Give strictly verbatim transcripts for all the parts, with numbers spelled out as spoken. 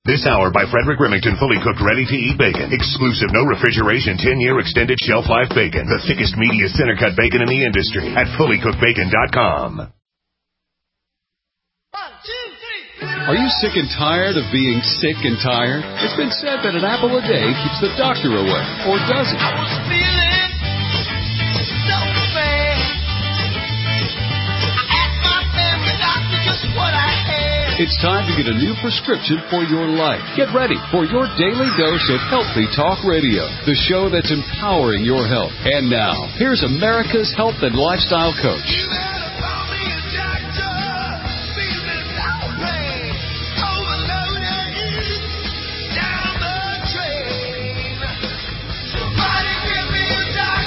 This hour by Frederick Remington, fully cooked, ready-to-eat bacon. Exclusive, no refrigeration, ten-year extended shelf life bacon. The thickest, meatiest center-cut bacon in the industry at fully cooked bacon dot com. Are you sick and tired of being sick and tired? It's been said that an apple a day keeps the doctor away. Or does it? I was feeling so bad. I asked my family doctor just what I had. It's time to get a new prescription for your life. Get ready for your daily dose of Healthy Talk Radio, the show that's empowering your health. And now, here's America's health and lifestyle coach. You better call me a doctor. Feeling so bad. Overloaded. Down the drain. Somebody give me a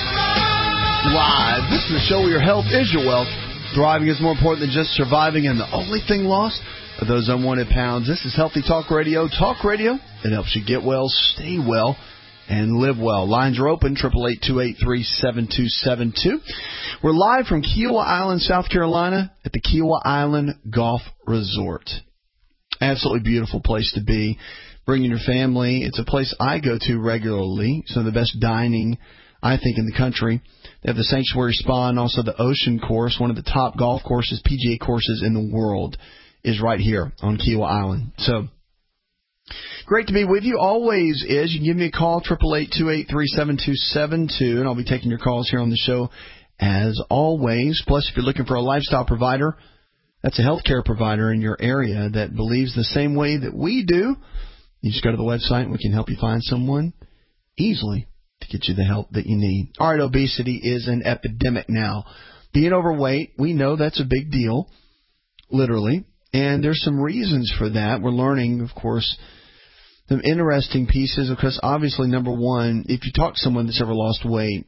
doctor. Live. This is the show where your health is your wealth. Thriving is more important than just surviving, and the only thing lost are those unwanted pounds. This is Healthy Talk Radio. Talk radio that helps you get well, stay well, and live well. Lines are open, eight eight eight, two eight three, seven two seven two. We're live from Kiawah Island, South Carolina, at the Kiawah Island Golf Resort. Absolutely beautiful place to be. Bringing your family. It's a place I go to regularly. Some of the best dining, I think, in the country. They have the Sanctuary Spa and also the Ocean Course, one of the top golf courses, P G A courses in the world, is right here on Kiawah Island. So, great to be with you. Always is. You can give me a call, eight eight eight, two eight three, seven two seven two, and I'll be taking your calls here on the show as always. Plus, if you're looking for a lifestyle provider, that's a healthcare provider in your area that believes the same way that we do, you just go to the website and we can help you find someone easily to get you the help that you need. All right, obesity is an epidemic now. Being overweight, we know that's a big deal, literally. And there's some reasons for that. We're learning, of course, some interesting pieces because obviously, number one, if you talk to someone that's ever lost weight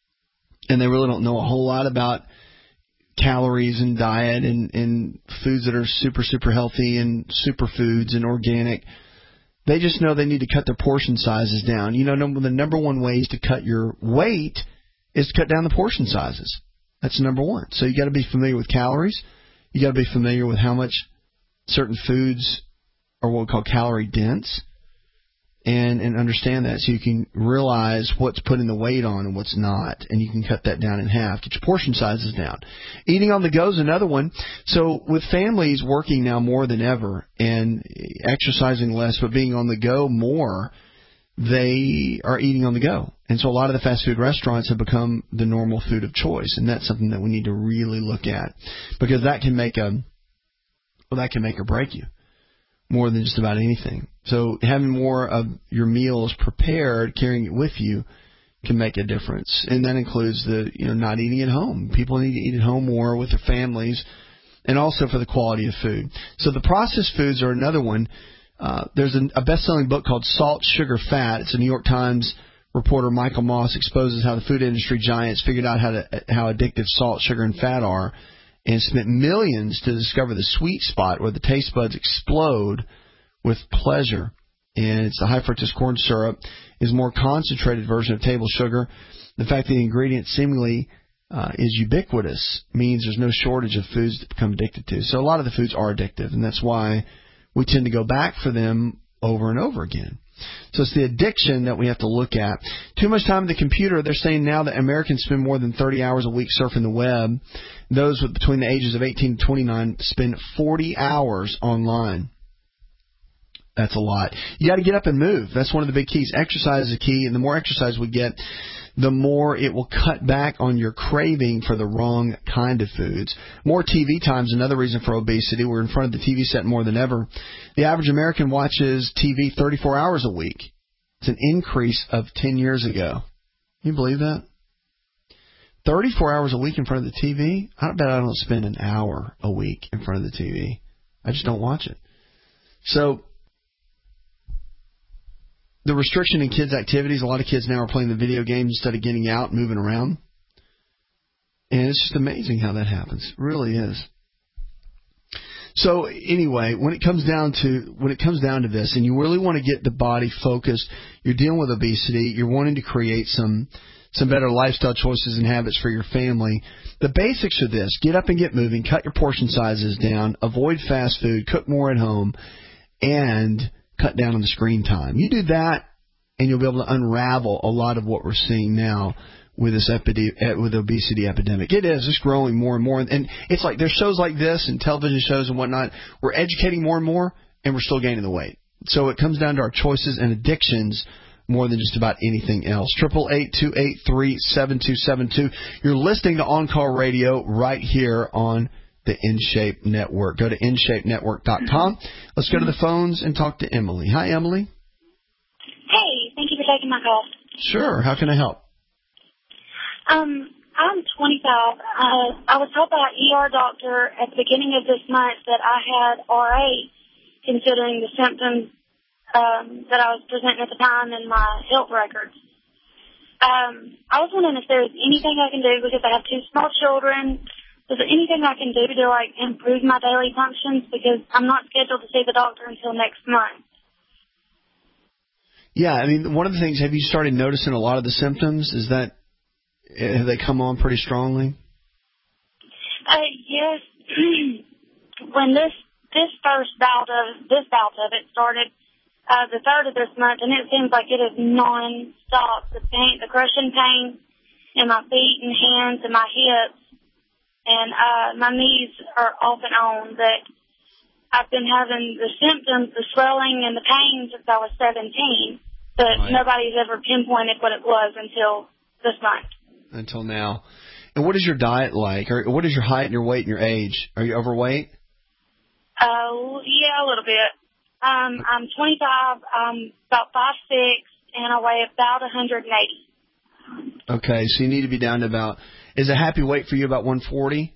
and they really don't know a whole lot about calories and diet and, and foods that are super, super healthy and superfoods and organic, they just know they need to cut their portion sizes down. You know, number, the number one ways to cut your weight is to cut down the portion sizes. That's number one. So you got to be familiar with calories. You got to be familiar with how much certain foods are what we call calorie dense, and and understand that so you can realize what's putting the weight on and what's not, and you can cut that down in half. Get your portion sizes down. Eating on the go is another one. So with families working now more than ever and exercising less but being on the go more, they are eating on the go. And so a lot of the fast food restaurants have become the normal food of choice, and that's something that we need to really look at because that can make a well, that can make or break you more than just about anything. So having more of your meals prepared, carrying it with you, can make a difference, and that includes the you know not eating at home. People need to eat at home more with their families, and also for the quality of food. So the processed foods are another one. Uh, there's an, a best-selling book called Salt, Sugar, Fat. It's a New York Times reporter, Michael Moss, exposes how the food industry giants figured out how to how addictive salt, sugar, and fat are, and spent millions to discover the sweet spot where the taste buds explode with pleasure. And it's the high fructose corn syrup is a more concentrated version of table sugar. The fact that the ingredient seemingly uh, is ubiquitous means there's no shortage of foods to become addicted to. So a lot of the foods are addictive, and that's why we tend to go back for them over and over again. So it's the addiction that we have to look at. Too much time on the computer. They're saying now that Americans spend more than thirty hours a week surfing the web. Those with between the ages of eighteen to twenty-nine spend forty hours online. That's a lot. You got to get up and move. That's one of the big keys. Exercise is a key, and the more exercise we get, the more it will cut back on your craving for the wrong kind of foods. More T V time is another reason for obesity. We're in front of the T V set more than ever. The average American watches T V thirty-four hours a week. It's an increase of ten years ago. Can you believe that? thirty-four hours a week in front of the T V? I bet I don't spend an hour a week in front of the T V. I just don't watch it. So the restriction in kids' activities, a lot of kids now are playing the video games instead of getting out and moving around. And it's just amazing how that happens. It really is. So anyway, when it comes down to when it comes down to this, and you really want to get the body focused, you're dealing with obesity, you're wanting to create some some better lifestyle choices and habits for your family. The basics are this: get up and get moving, cut your portion sizes down, avoid fast food, cook more at home, and cut down on the screen time. You do that, and you'll be able to unravel a lot of what we're seeing now with this epidemic, with the obesity epidemic. It is. It's growing more and more. And it's like there's shows like this and television shows and whatnot. We're educating more and more, and we're still gaining the weight. So it comes down to our choices and addictions more than just about anything else. Triple eight two eight three seven two seven two. You're listening to On Call Radio right here on the InShape Network. Go to in shape network dot com. Let's go to the phones and talk to Emily. Hi, Emily. Hey, thank you for taking my call. Sure. How can I help? Um, I'm twenty-five. Uh, I was told by an E R doctor at the beginning of this month that I had R A, considering the symptoms um, that I was presenting at the time in my health records. Um, I was wondering if there's anything I can do because I have two small children. Is there anything I can do to like improve my daily functions? Because I'm not scheduled to see the doctor until next month. Yeah, I mean, one of the things, have you started noticing a lot of the symptoms? Is that, have they come on pretty strongly? Uh, yes. When this this first bout of this bout of it started, uh, the third of this month, and it seems like it is non-stop. The pain, the crushing pain in my feet and hands and my hips, and uh, my knees are off and on. But I've been having the symptoms, the swelling and the pain since I was seventeen, but right. Nobody's ever pinpointed what it was until this month. Until now. And what is your diet like? Or what is your height and your weight and your age? Are you overweight? Uh, yeah, a little bit. Um, I'm twenty-five. I'm about five six, and I weigh about one hundred eighty. Okay, so you need to be down to about, is a happy weight for you about one forty?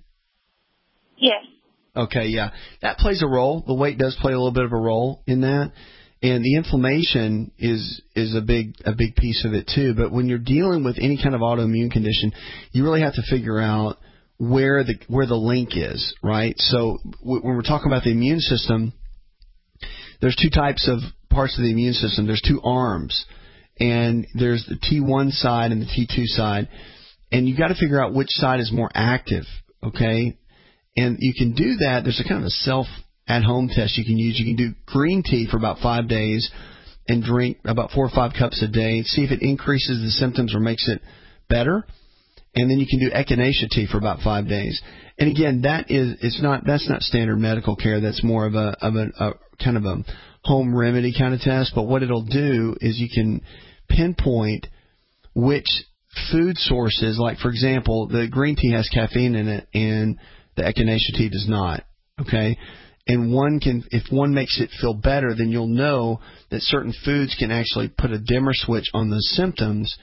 Yes. Okay, yeah. That plays a role. The weight does play a little bit of a role in that. And the inflammation is is a big a big piece of it too. But when you're dealing with any kind of autoimmune condition, you really have to figure out where the where the link is, right? So w- when we're talking about the immune system, there's two types of parts of the immune system. There's two arms, and there's the T one side and the T two side, and you got to figure out which side is more active, okay? And you can do that. There's a kind of a self at-home test you can use. You can do green tea for about five days and drink about four or five cups a day. See if it increases the symptoms or makes it better. And then you can do echinacea tea for about five days. And again, that is it's not that's not standard medical care. That's more of a of a, a kind of a home remedy kind of test. But what it'll do is you can pinpoint which food sources, like for example, the green tea has caffeine in it and the echinacea tea does not. Okay. And one can, if one makes it feel better, then you'll know that certain foods can actually put a dimmer switch on those symptoms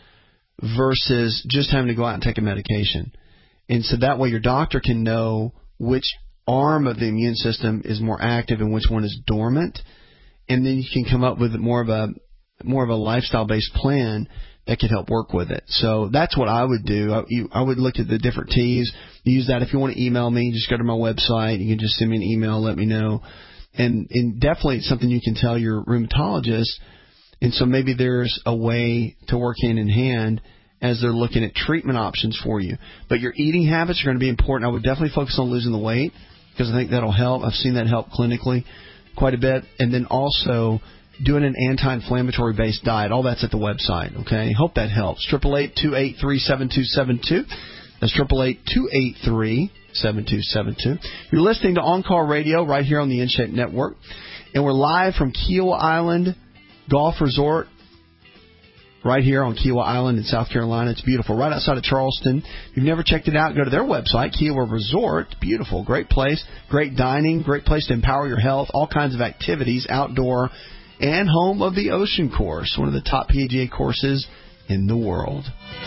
versus just having to go out and take a medication. And so that way your doctor can know which arm of the immune system is more active and which one is dormant. And then you can come up with more of a, more of a lifestyle-based plan that could help work with it. So that's what I would do. I, you, I would look at the different teas. Use that. If you want to email me, just go to my website. You can just send me an email, let me know. And, and definitely it's something you can tell your rheumatologist. And so maybe there's a way to work hand in hand as they're looking at treatment options for you. But your eating habits are going to be important. I would definitely focus on losing the weight because I think that'll help. I've seen that help clinically quite a bit. And then also doing an anti-inflammatory based diet. All that's at the website, okay? Hope that helps. triple eight two eight three seven two seven two. That's triple eight two eight three seven two seven two. You're listening to On Call Radio right here on the InShape Network. And we're live from Kiawah Island Golf Resort right here on Kiawah Island in South Carolina. It's beautiful, right outside of Charleston. If you've never checked it out, go to their website, Kiawah Resort. Beautiful, great place, great dining, great place to empower your health, all kinds of activities, outdoor, and home of the Ocean Course, one of the top P G A courses in the world.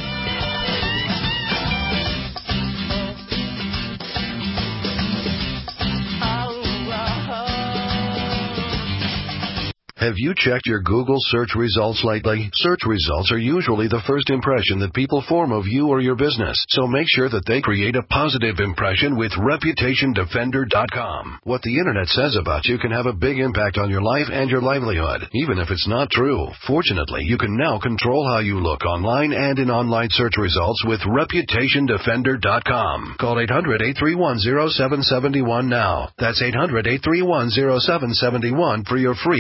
Have you checked your Google search results lately? Search results are usually the first impression that people form of you or your business, so make sure that they create a positive impression with reputation defender dot com. What the Internet says about you can have a big impact on your life and your livelihood, even if it's not true. Fortunately, you can now control how you look online and in online search results with reputation defender dot com. Call eight hundred eight three one zero seven seven one now. That's eight hundred eight three one zero seven seven one for your free Reputation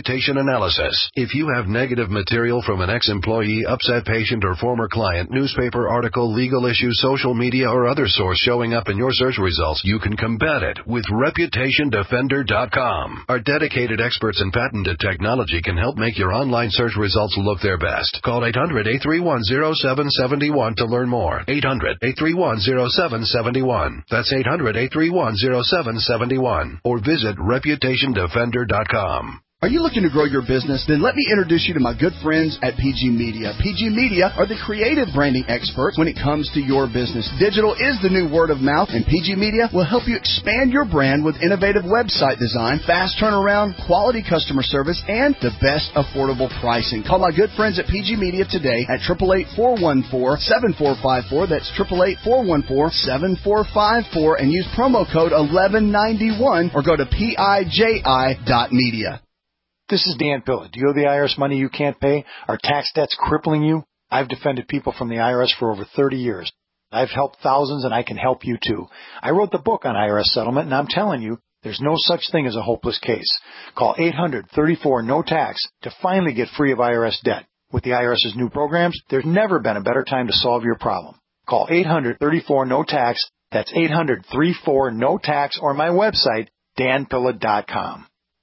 reputation analysis. If you have negative material from an ex-employee, upset patient, or former client, newspaper article, legal issue, social media, or other source showing up in your search results, you can combat it with reputation defender dot com. Our dedicated experts in patented technology can help make your online search results look their best. Call eight hundred, eight three one, zero seven seven one to learn more. eight hundred, eight three one, zero seven seven one. That's eight hundred, eight three one, zero seven seven one. Or visit reputation defender dot com. Are you looking to grow your business? Then let me introduce you to my good friends at P G Media. P G Media are the creative branding experts when it comes to your business. Digital is the new word of mouth, and P G Media will help you expand your brand with innovative website design, fast turnaround, quality customer service, and the best affordable pricing. Call my good friends at P G Media today at eight eight eight, four one four, seven four five four. That's eight eight eight, four one four, seven four five four, and use promo code eleven ninety-one or go to P I J I dot media. This is Dan Pilla. Do you owe the I R S money you can't pay? Are tax debts crippling you? I've defended people from the I R S for over thirty years. I've helped thousands, and I can help you too. I wrote the book on I R S settlement, and I'm telling you, there's no such thing as a hopeless case. Call eight hundred, thirty-four, no tax to finally get free of I R S debt. With the IRS's new programs, there's never been a better time to solve your problem. Call eight hundred, thirty-four, no tax. That's eight hundred, thirty-four, no tax, or my website, dan pilla dot com.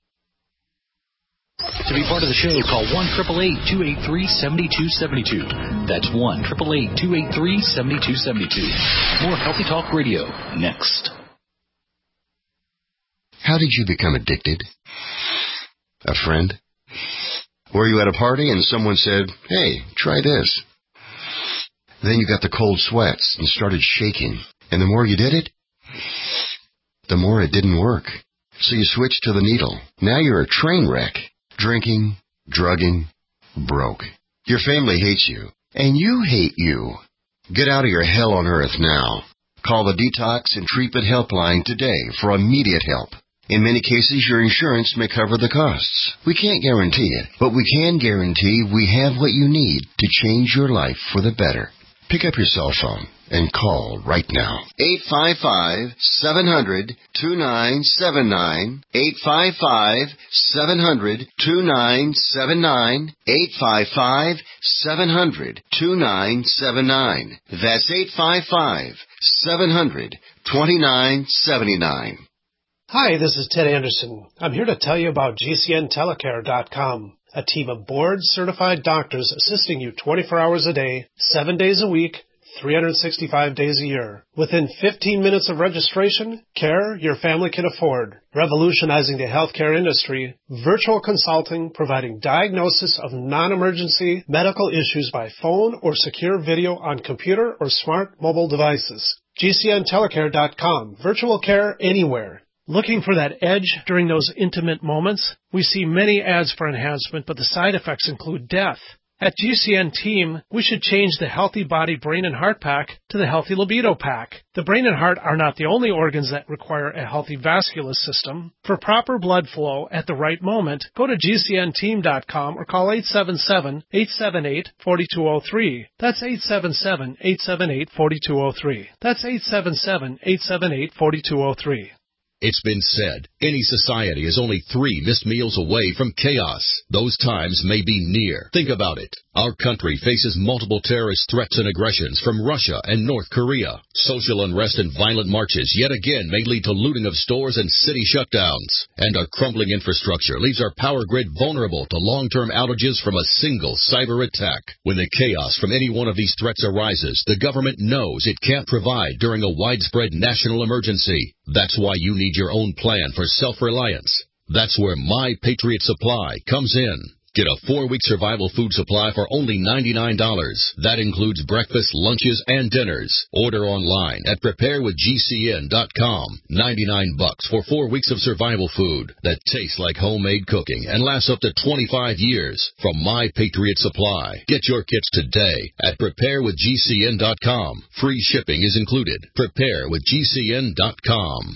To be part of the show, call one eight eight eight, two eight three, seven two seven two. That's one eight eight eight, two eight three, seven two seven two. More Healthy Talk Radio next. How did you become addicted? A friend? Were you at a party and someone said, hey, try this? Then you got the cold sweats and started shaking. And the more you did it, the more it didn't work. So you switched to the needle. Now you're a train wreck. Drinking, drugging, broke. Your family hates you, and you hate you. Get out of your hell on earth now. Call the Detox and Treatment Helpline today for immediate help. In many cases, your insurance may cover the costs. We can't guarantee it, but we can guarantee we have what you need to change your life for the better. Pick up your cell phone and call right now. eight five five, seven hundred, two nine seven nine. eight five five, seven hundred, two nine seven nine. eight five five, seven hundred, two nine seven nine. That's eight five five, seven hundred, two nine seven nine. Hi, this is Ted Anderson. I'm here to tell you about G C N telecare dot com, a team of board-certified doctors assisting you twenty-four hours a day, seven days a week, three hundred sixty-five days a year. Within fifteen minutes of registration, care your family can afford. Revolutionizing the healthcare industry, virtual consulting providing diagnosis of non-emergency medical issues by phone or secure video on computer or smart mobile devices. G C N telecare dot com, virtual care anywhere. Looking for that edge during those intimate moments? We see many ads for enhancement, but the side effects include death. At G C N Team, we should change the Healthy Body, Brain, and Heart Pack to the Healthy Libido Pack. The brain and heart are not the only organs that require a healthy vascular system. For proper blood flow at the right moment, go to G C N team dot com or call eight seven seven, eight seven eight, four two zero three. That's eight seven seven, eight seven eight, four two zero three. That's eight seven seven, eight seven eight, four two zero three. It's been said, any society is only three missed meals away from chaos. Those times may be near. Think about it. Our country faces multiple terrorist threats and aggressions from Russia and North Korea. Social unrest and violent marches yet again may lead to looting of stores and city shutdowns. And our crumbling infrastructure leaves our power grid vulnerable to long-term outages from a single cyber attack. When the chaos from any one of these threats arises, the government knows it can't provide during a widespread national emergency. That's why you need your own plan for self-reliance. That's where My Patriot Supply comes in. Get a four-week survival food supply for only ninety-nine dollars. That includes breakfast, lunches, and dinners. Order online at prepare with G C N dot com. ninety-nine bucks for four weeks of survival food that tastes like homemade cooking and lasts up to twenty-five years from My Patriot Supply. Get your kits today at prepare with G C N dot com. Free shipping is included. prepare with G C N dot com.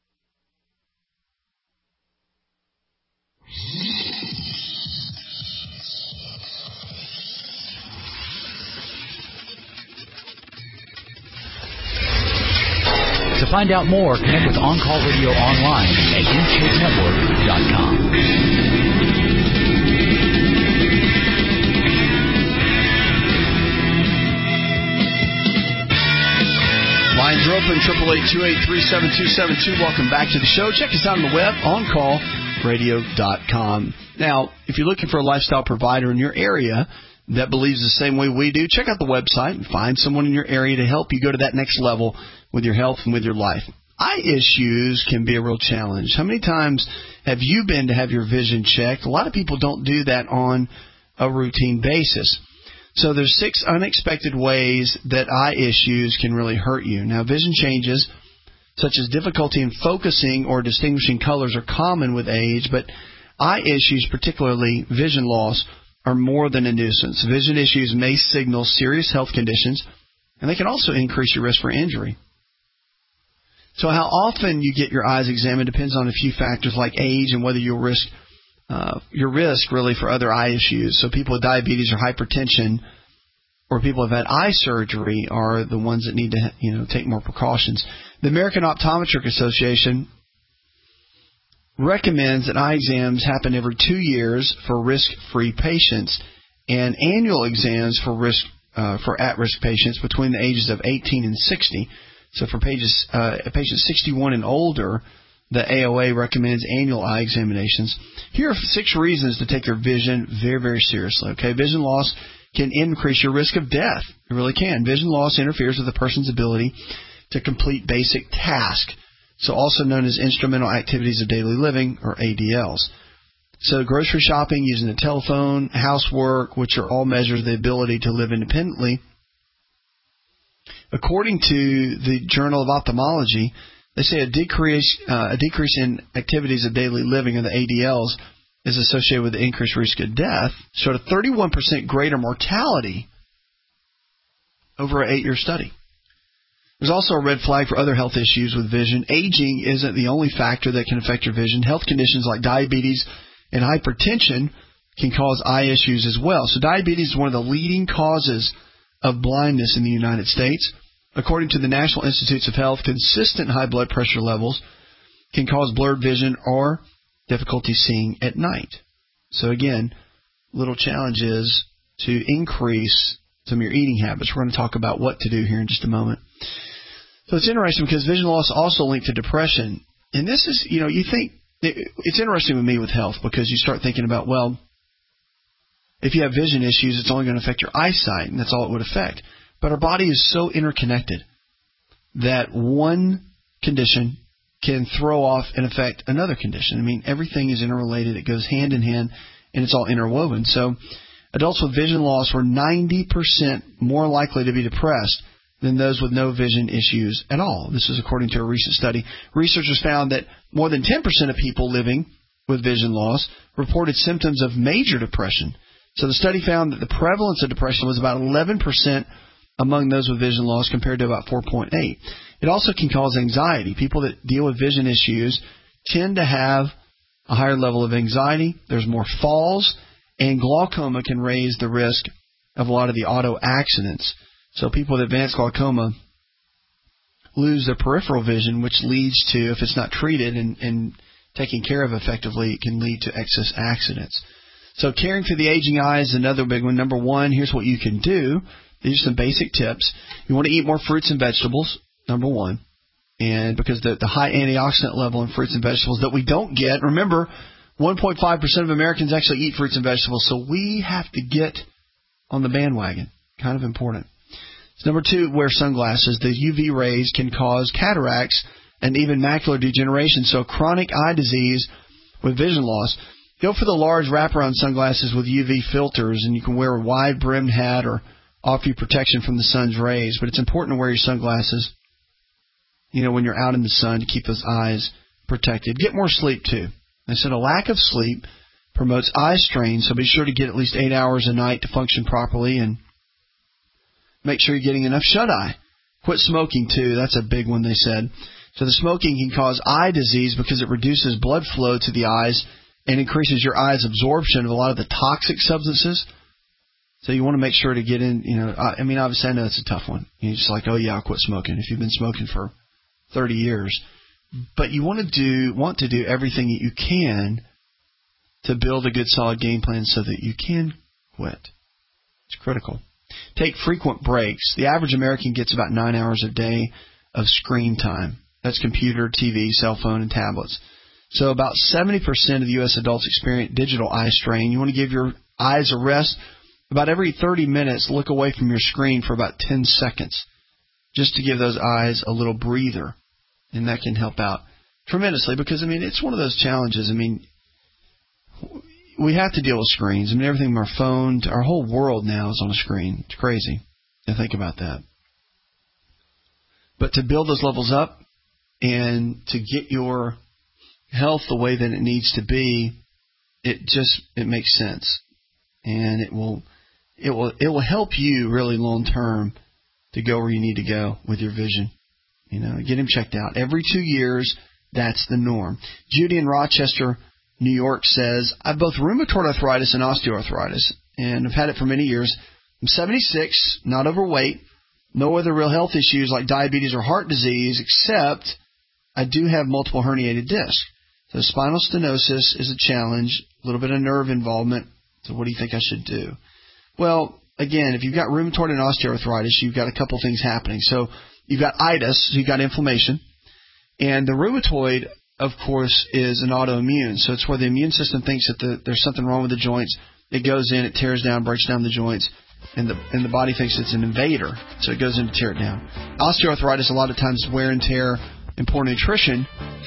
To find out more, connect with On Call Radio online at U K network dot com. one eight eight eight, two eight three, seven two seven two. Welcome back to the show. Check us out on the web, on call radio dot com. Now, if you're looking for a lifestyle provider in your area that believes the same way we do, check out the website and find someone in your area to help you go to that next level with your health and with your life. Eye issues can be a real challenge. How many times have you been to have your vision checked? A lot of people don't do that on a routine basis. So there's six unexpected ways that eye issues can really hurt you. Now, vision changes, such as difficulty in focusing or distinguishing colors, are common with age, but eye issues, particularly vision loss, are more than a nuisance. Vision issues may signal serious health conditions, and they can also increase your risk for injury. So how often you get your eyes examined depends on a few factors like age and whether you'll risk Uh, your risk really for other eye issues. So people with diabetes or hypertension or people who have had eye surgery are the ones that need to, you know, take more precautions. The American Optometric Association recommends that eye exams happen every two years for risk-free patients and annual exams for risk uh, for at-risk patients between the ages of eighteen and sixty. So for pages, uh, patients sixty-one and older, the A O A recommends annual eye examinations. Here are six reasons to take your vision very, very seriously. Okay, vision loss can increase your risk of death. It really can. Vision loss interferes with a person's ability to complete basic tasks, so also known as instrumental activities of daily living, or A D Ls. So grocery shopping, using the telephone, housework, which are all measures of the ability to live independently. According to the Journal of Ophthalmology, they say a decrease uh, a decrease in activities of daily living, or the A D Ls, is associated with the increased risk of death, showed a thirty-one percent greater mortality over an eight-year study. There's also a red flag for other health issues with vision. Aging isn't the only factor that can affect your vision. Health conditions like diabetes and hypertension can cause eye issues as well. So diabetes is one of the leading causes of blindness in the United States. According to the National Institutes of Health, consistent high blood pressure levels can cause blurred vision or difficulty seeing at night. So again, little challenge is to increase some of your eating habits. We're going to talk about what to do here in just a moment. So it's interesting because vision loss also linked to depression. And this is, you know, you think, it's interesting with me with health because you start thinking about, well, if you have vision issues, it's only going to affect your eyesight, and that's all it would affect. But our body is so interconnected that one condition can throw off and affect another condition. I mean, everything is interrelated. It goes hand in hand, and it's all interwoven. So adults with vision loss were ninety percent more likely to be depressed than those with no vision issues at all. This is according to a recent study. Researchers found that more than ten percent of people living with vision loss reported symptoms of major depression. So the study found that the prevalence of depression was about eleven percent among those with vision loss compared to about four point eight. It also can cause anxiety. People that deal with vision issues tend to have a higher level of anxiety. There's more falls, and glaucoma can raise the risk of a lot of the auto accidents. So people with advanced glaucoma lose their peripheral vision, which leads to, if it's not treated and, and taken care of effectively, it can lead to excess accidents. So caring for the aging eye is another big one. Number one, here's what you can do. These are some basic tips. You want to eat more fruits and vegetables, number one. And because the, the high antioxidant level in fruits and vegetables that we don't get, remember, one point five percent of Americans actually eat fruits and vegetables, so we have to get on the bandwagon. Kind of important. So number two, wear sunglasses. The U V rays can cause cataracts and even macular degeneration, so chronic eye disease with vision loss. Go for the large wraparound sunglasses with U V filters, and you can wear a wide-brimmed hat or offer you protection from the sun's rays. But it's important to wear your sunglasses, you know, when you're out in the sun to keep those eyes protected. Get more sleep, too. I said a lack of sleep promotes eye strain, so be sure to get at least eight hours a night to function properly, and make sure you're getting enough shut-eye. Quit smoking, too. That's a big one, they said. So the smoking can cause eye disease because it reduces blood flow to the eyes and increases your eye's absorption of a lot of the toxic substances. So you want to make sure to get in, you know, I mean, obviously I know it's a tough one. You're just like, oh yeah, I'll quit smoking if you've been smoking for thirty years. But you want to do, want to do everything that you can to build a good solid game plan so that you can quit. It's critical. Take frequent breaks. The average American gets about nine hours a day of screen time. That's computer, T V, cell phone, and tablets. So about seventy percent of U S adults experience digital eye strain. You want to give your eyes a rest. About every thirty minutes, look away from your screen for about ten seconds, just to give those eyes a little breather. And that can help out tremendously because, I mean, it's one of those challenges. I mean, we have to deal with screens. I mean, everything from our phone to our whole world now is on a screen. It's crazy to think about that. But to build those levels up and to get your health the way that it needs to be, it just it makes sense, and it will it will it will help you really long term to go where you need to go with your vision. You know, get him checked out every two years. That's the norm. Judy in Rochester, New York says, I have both rheumatoid arthritis and osteoarthritis, and I've had it for many years. I'm seventy-six, not overweight, no other real health issues like diabetes or heart disease, except I do have multiple herniated discs. So spinal stenosis is a challenge, a little bit of nerve involvement. So what do you think I should do? Well, again, if you've got rheumatoid and osteoarthritis, you've got a couple things happening. So you've got itis, so you've got inflammation. And the rheumatoid, of course, is an autoimmune. So it's where the immune system thinks that the, there's something wrong with the joints. It goes in, it tears down, breaks down the joints, and the and the body thinks it's an invader. So it goes in to tear it down. Osteoarthritis, a lot of times, wear and tear and poor nutrition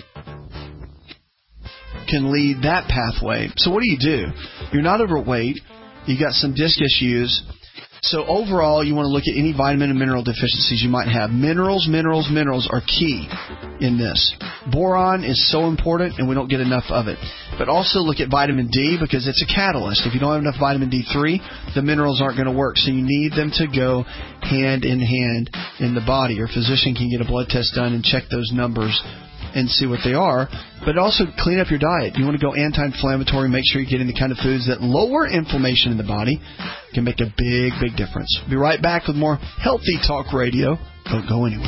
can lead that pathway. So what do you do? You're not overweight. You got some disc issues. So overall, you want to look at any vitamin and mineral deficiencies you might have. Minerals, minerals, minerals are key in this. Boron is so important, and we don't get enough of it. But also look at vitamin D because it's a catalyst. If you don't have enough vitamin D three, the minerals aren't going to work. So you need them to go hand in hand in the body. Your physician can get a blood test done and check those numbers and see what they are. But also clean up your diet. You want to go anti-inflammatory. Make sure you're getting the kind of foods that lower inflammation in the body. Can make a big, big difference. Be right back with more Healthy Talk Radio. Don't go anywhere.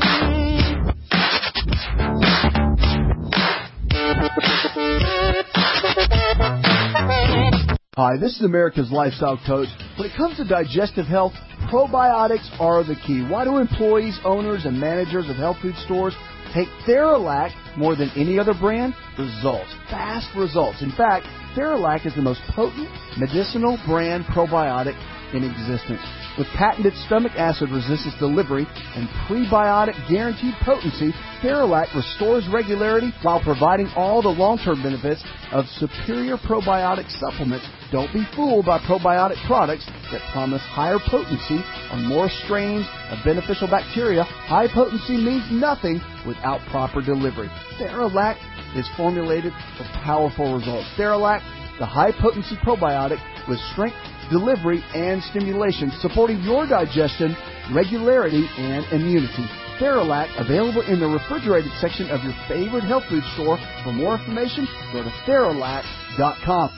Hi, this is America's Lifestyle Coach. When it comes to digestive health, probiotics are the key. Why do employees, owners, and managers of health food stores take Theralac more than any other brand? Results. Fast results. In fact, Theralac is the most potent medicinal brand probiotic in existence. With patented stomach acid resistance delivery and prebiotic guaranteed potency, Theralac restores regularity while providing all the long-term benefits of superior probiotic supplements. Don't be fooled by probiotic products that promise higher potency on more strains of beneficial bacteria. High potency means nothing without proper delivery. Theralac is formulated for powerful results. Theralac, the high-potency probiotic with strength, delivery, and stimulation, supporting your digestion, regularity, and immunity. Theralac, available in the refrigerated section of your favorite health food store. For more information, go to Theralac dot com.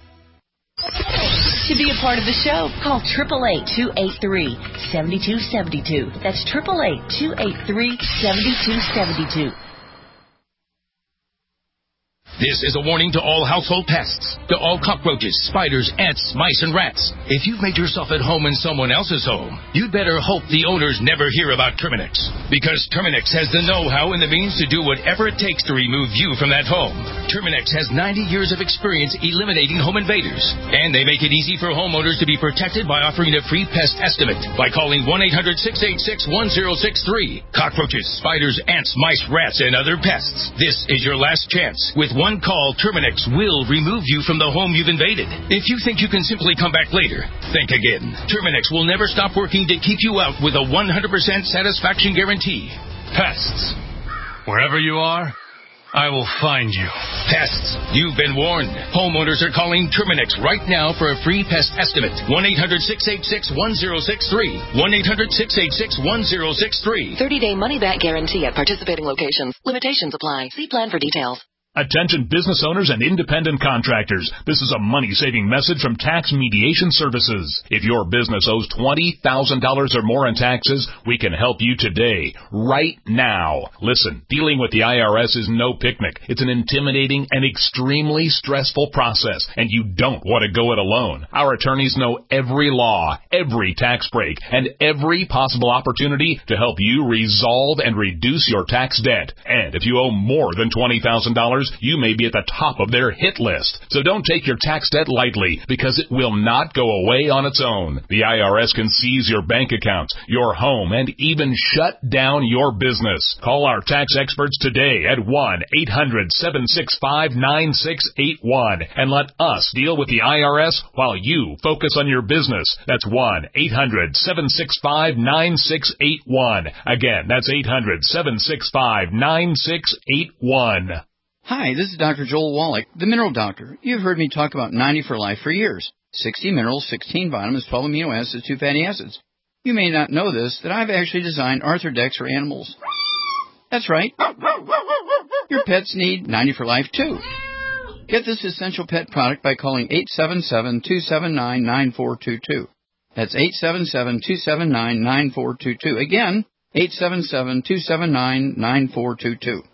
To be a part of the show, call eight eight eight, two eight three, seven two seven two. That's eight eight eight, two eight three, seven two seven two. This is a warning to all household pests, to all cockroaches, spiders, ants, mice, and rats. If you've made yourself at home in someone else's home, you'd better hope the owners never hear about Terminix. Because Terminix has the know-how and the means to do whatever it takes to remove you from that home. Terminix has ninety years of experience eliminating home invaders. And they make it easy for homeowners to be protected by offering a free pest estimate by calling one eight hundred, six eight six, one zero six three. Cockroaches, spiders, ants, mice, rats, and other pests. This is your last chance. With one call, Terminix will remove you from the home you've invaded. If you think you can simply come back later, think again. Terminix will never stop working to keep you out with a one hundred percent satisfaction guarantee. Pests. Wherever you are, I will find you. Pests. You've been warned. Homeowners are calling Terminix right now for a free pest estimate. one eight hundred, six eight six, one zero six three. one eight hundred, six eight six, one zero six three. thirty-day money-back guarantee at participating locations. Limitations apply. See plan for details. Attention business owners and independent contractors. This is a money-saving message from Tax Mediation Services. If your business owes twenty thousand dollars or more in taxes, we can help you today, right now. Listen, dealing with the I R S is no picnic. It's an intimidating and extremely stressful process, and you don't want to go it alone. Our attorneys know every law, every tax break, and every possible opportunity to help you resolve and reduce your tax debt. And if you owe more than twenty thousand dollars, you may be at the top of their hit list. So don't take your tax debt lightly, because it will not go away on its own. The I R S can seize your bank accounts, your home, and even shut down your business. Call our tax experts today at one eight hundred seven six five nine six eight one and let us deal with the I R S while you focus on your business. That's one eight hundred seven six five nine six eight one. Again, that's eight hundred seven six five nine six eight one. Hi, this is Doctor Joel Wallach, the Mineral Doctor. You've heard me talk about ninety for Life for years. sixty minerals, sixteen vitamins, twelve amino acids, two fatty acids. You may not know this, that I've actually designed Arthrodex for animals. That's right. Your pets need ninety for Life, too. Get this essential pet product by calling eight seven seven, two seven nine, nine four two two. That's eight seven seven, two seven nine, nine four two two. Again, eight seven seven, two seven nine, nine four two two.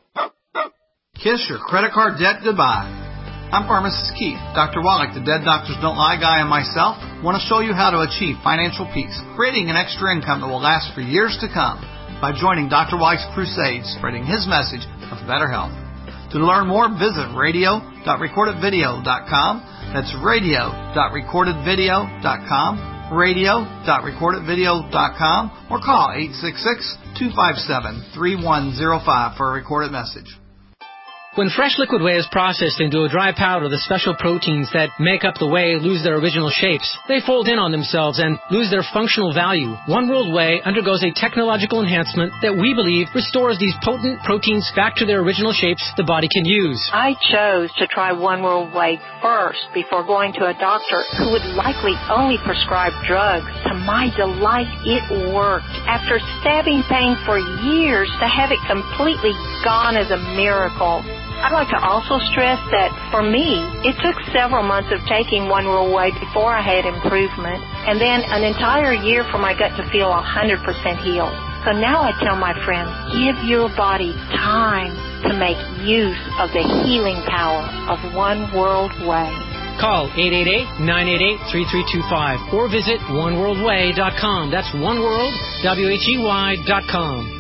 Kiss your credit card debt goodbye. I'm Pharmacist Keith. Doctor Wallach, the Dead Doctors Don't Lie guy, and myself want to show you how to achieve financial peace, creating an extra income that will last for years to come by joining Doctor Wallach's crusade, spreading his message of better health. To learn more, visit radio dot recorded video dot com. That's radio dot recorded video dot com, radio dot recorded video dot com, or call eight six six, two five seven, three one zero five for a recorded message. When fresh liquid whey is processed into a dry powder, the special proteins that make up the whey lose their original shapes. They fold in on themselves and lose their functional value. One World Whey undergoes a technological enhancement that we believe restores these potent proteins back to their original shapes the body can use. I chose to try One World Whey first before going to a doctor who would likely only prescribe drugs. To my delight, it worked. After stabbing pain for years, to have it completely gone is a miracle. I'd like to also stress that, for me, it took several months of taking One World Whey before I had improvement, and then an entire year for my gut to feel one hundred percent healed. So now I tell my friends, give your body time to make use of the healing power of One World Whey. Call eight eight eight, nine eight eight, three three two five or visit one world way dot com. That's oneworld, W H E Y dot com.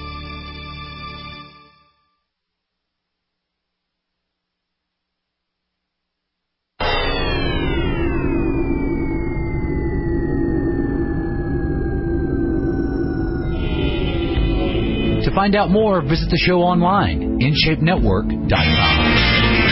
To find out more, visit the show online, in shape network dot com.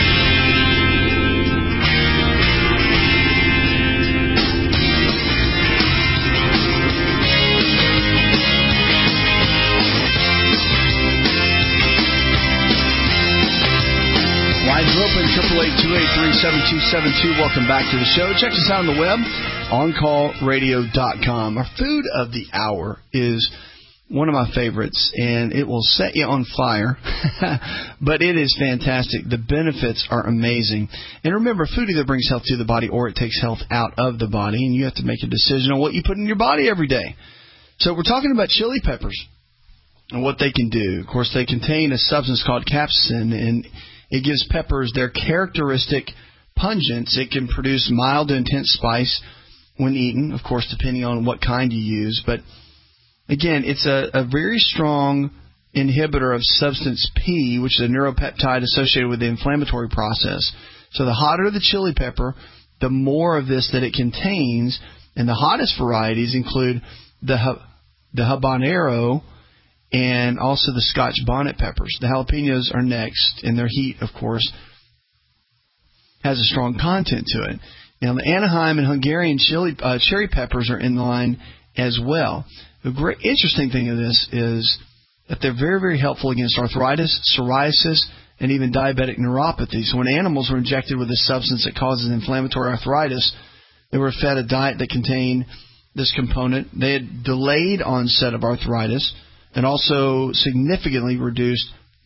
Lines are open, triple eight, two eight three, seven two seven two. Welcome back to the show. Check us out on the web, on call radio dot com. Our food of the hour is one of my favorites, and it will set you on fire, but it is fantastic. The benefits are amazing. And remember, food either brings health to the body or it takes health out of the body, and you have to make a decision on what you put in your body every day. So we're talking about chili peppers and what they can do. Of course, they contain a substance called capsaicin, and it gives peppers their characteristic pungence. It can produce mild to intense spice when eaten, of course, depending on what kind you use, but again, it's a, a very strong inhibitor of substance P, which is a neuropeptide associated with the inflammatory process. So the hotter the chili pepper, the more of this that it contains. And the hottest varieties include the the habanero and also the Scotch bonnet peppers. The jalapenos are next, and their heat, of course, has a strong content to it. Now, the Anaheim and Hungarian chili, uh, cherry peppers are in line as well. The great interesting thing of this is that they're very, very helpful against arthritis, psoriasis, and even diabetic neuropathy. So when animals were injected with this substance that causes inflammatory arthritis, they were fed a diet that contained this component. They had delayed onset of arthritis and also significantly reduced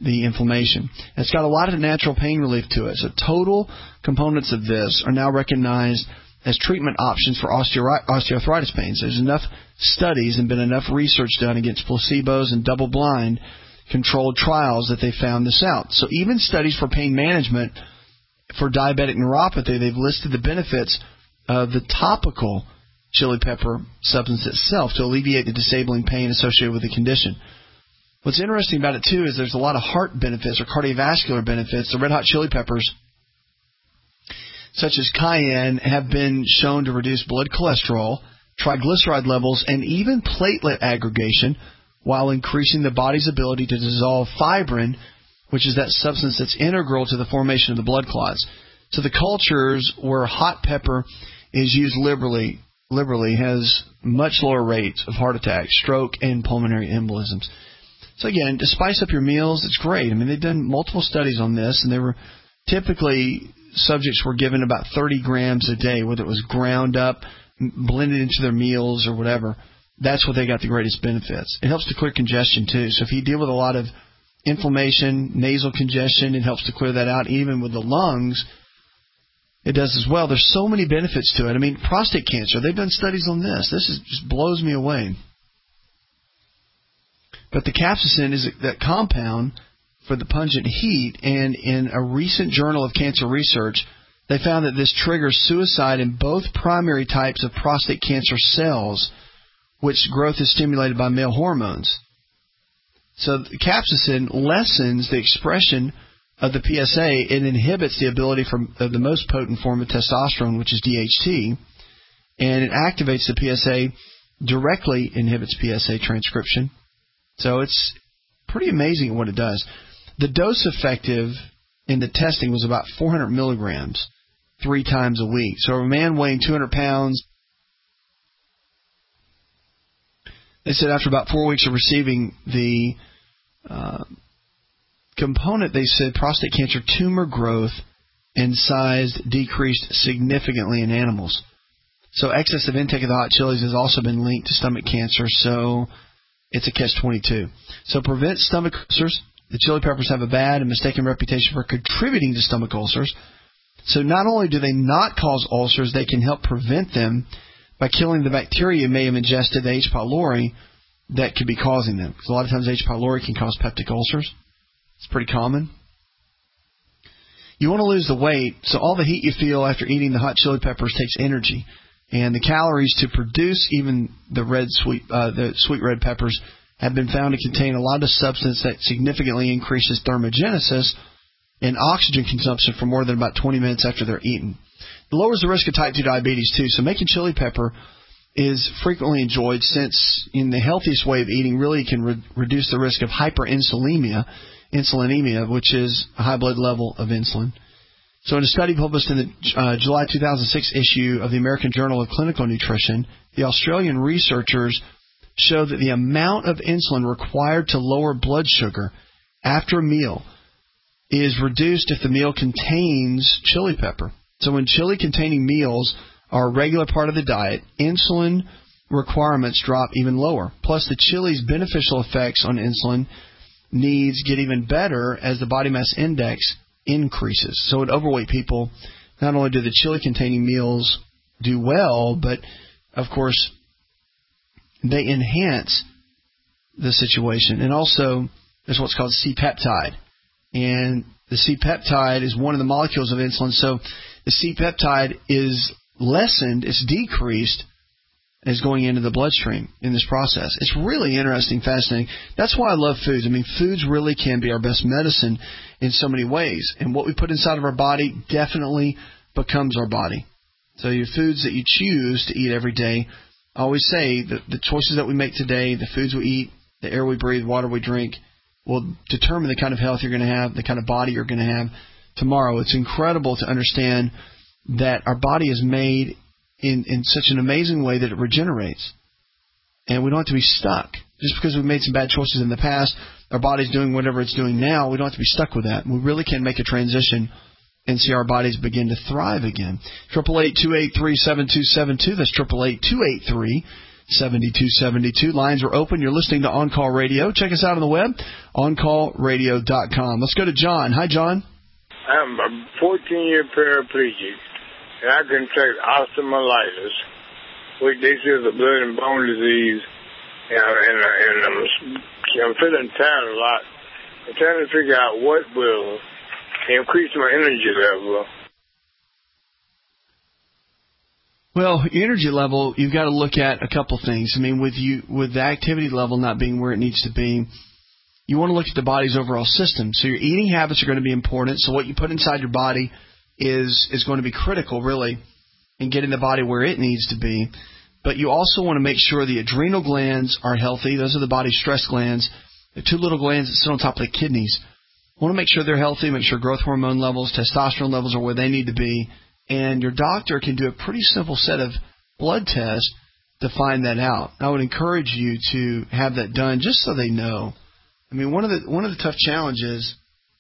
the inflammation. And it's got a lot of natural pain relief to it. So total components of this are now recognized as treatment options for osteo- osteoarthritis pain. So there's enough studies and been enough research done against placebos and double-blind controlled trials that they found this out. So even studies for pain management for diabetic neuropathy, they've listed the benefits of the topical chili pepper substance itself to alleviate the disabling pain associated with the condition. What's interesting about it, too, is there's a lot of heart benefits or cardiovascular benefits. The red hot chili peppers, such as cayenne, have been shown to reduce blood cholesterol, triglyceride levels, and even platelet aggregation while increasing the body's ability to dissolve fibrin, which is that substance that's integral to the formation of the blood clots. So the cultures where hot pepper is used liberally, liberally has much lower rates of heart attacks, stroke, and pulmonary embolisms. So again, to spice up your meals, it's great. I mean, they've done multiple studies on this, and they were typically subjects were given about thirty grams a day, whether it was ground up, blended into their meals, or whatever. That's what they got the greatest benefits. It helps to clear congestion, too. So if you deal with a lot of inflammation, nasal congestion, it helps to clear that out. Even with the lungs, it does as well. There's so many benefits to it. I mean, prostate cancer, they've done studies on this. This is, just blows me away. But the capsaicin is that compound for the pungent heat, and in a recent journal of cancer research, they found that this triggers suicide in both primary types of prostate cancer cells, which growth is stimulated by male hormones. So the capsaicin lessens the expression of the P S A. It inhibits the ability for, of the most potent form of testosterone, which is D H T, and it activates the P S A, directly inhibits P S A transcription. So it's pretty amazing what it does. The dose effective in the testing was about four hundred milligrams three times a week. So a man weighing two hundred pounds, they said after about four weeks of receiving the uh, component, they said prostate cancer tumor growth and size decreased significantly in animals. So excessive intake of the hot chilies has also been linked to stomach cancer, so it's a catch twenty-two. So prevent stomach ulcers. The chili peppers have a bad and mistaken reputation for contributing to stomach ulcers. So not only do they not cause ulcers, they can help prevent them by killing the bacteria you may have ingested, the H. pylori, that could be causing them. Because a lot of times H. pylori can cause peptic ulcers. It's pretty common. You want to lose the weight, so all the heat you feel after eating the hot chili peppers takes energy. And the calories to produce even the red sweet, uh, the sweet red peppers have been found to contain a lot of substance that significantly increases thermogenesis and oxygen consumption for more than about twenty minutes after they're eaten. It lowers the risk of type two diabetes, too. So making chili pepper is frequently enjoyed since in the healthiest way of eating really can re- reduce the risk of hyperinsulinemia, insulinemia, which is a high blood level of insulin. So in a study published in the uh, July two thousand six issue of the American Journal of Clinical Nutrition, the Australian researchers showed that the amount of insulin required to lower blood sugar after a meal is reduced if the meal contains chili pepper. So when chili-containing meals are a regular part of the diet, insulin requirements drop even lower. Plus, the chili's beneficial effects on insulin needs get even better as the body mass index increases. So in overweight people, not only do the chili-containing meals do well, but, of course, they enhance the situation. And also, there's what's called C-peptide. And the C-peptide is one of the molecules of insulin. So the C-peptide is lessened, it's decreased, is going into the bloodstream in this process. It's really interesting, fascinating. That's why I love foods. I mean, foods really can be our best medicine in so many ways. And what we put inside of our body definitely becomes our body. So your foods that you choose to eat every day, I always say that the choices that we make today, the foods we eat, the air we breathe, water we drink, will determine the kind of health you're going to have, the kind of body you're going to have tomorrow. It's incredible to understand that our body is made in, in such an amazing way that it regenerates. And we don't have to be stuck. Just because we've made some bad choices in the past, our body's doing whatever it's doing now, we don't have to be stuck with that. We really can make a transition and see our bodies begin to thrive again. eight eight eight, two eight three, seven two seven two. That's eight eight eight, two eight three, seven two seven two. Lines are open. You're listening to On Call Radio. Check us out on the web, on call radio dot com. Let's go to John. Hi, John. I'm a fourteen-year paraplegic, and I contract osteomyelitis, which they say is a blood and bone disease, and, and, and I'm, I'm feeling tired a lot. I'm trying to figure out what will increase my energy level. Well, energy level, you've got to look at a couple things. I mean, with you, with the activity level not being where it needs to be, you want to look at the body's overall system. So your eating habits are going to be important. So what you put inside your body is is going to be critical, really, in getting the body where it needs to be. But you also want to make sure the adrenal glands are healthy. Those are the body's stress glands. The two little glands that sit on top of the kidneys. You want to make sure they're healthy, make sure growth hormone levels, testosterone levels are where they need to be. And your doctor can do a pretty simple set of blood tests to find that out. I would encourage you to have that done just so they know. I mean, one of the one of the tough challenges,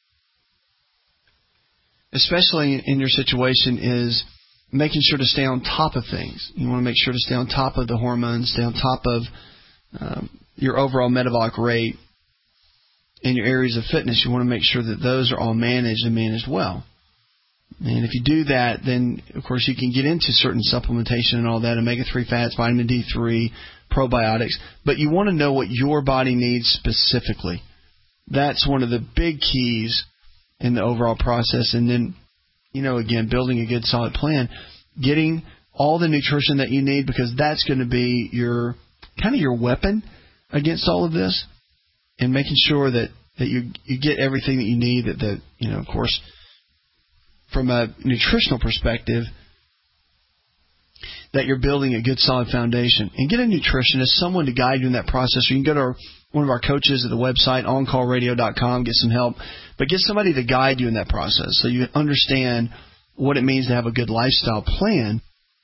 especially in your situation, is making sure to stay on top of things. You want to make sure to stay on top of the hormones, stay on top of um, your overall metabolic rate and your areas of fitness. You want to make sure that those are all managed and managed well. And if you do that, then, of course, you can get into certain supplementation and all that, omega three fats, vitamin D three, probiotics. But you want to know what your body needs specifically. That's one of the big keys in the overall process. And then, you know, again, building a good, solid plan, getting all the nutrition that you need, because that's going to be your kind of your weapon against all of this, and making sure that, that you you get everything that you need, that, that, you know, of course, from a nutritional perspective, that you're building a good, solid foundation. And get a nutritionist, someone to guide you in that process. Or you can go to our, one of our coaches at the website, on call radio dot com, get some help. But get somebody to guide you in that process so you understand what it means to have a good lifestyle plan.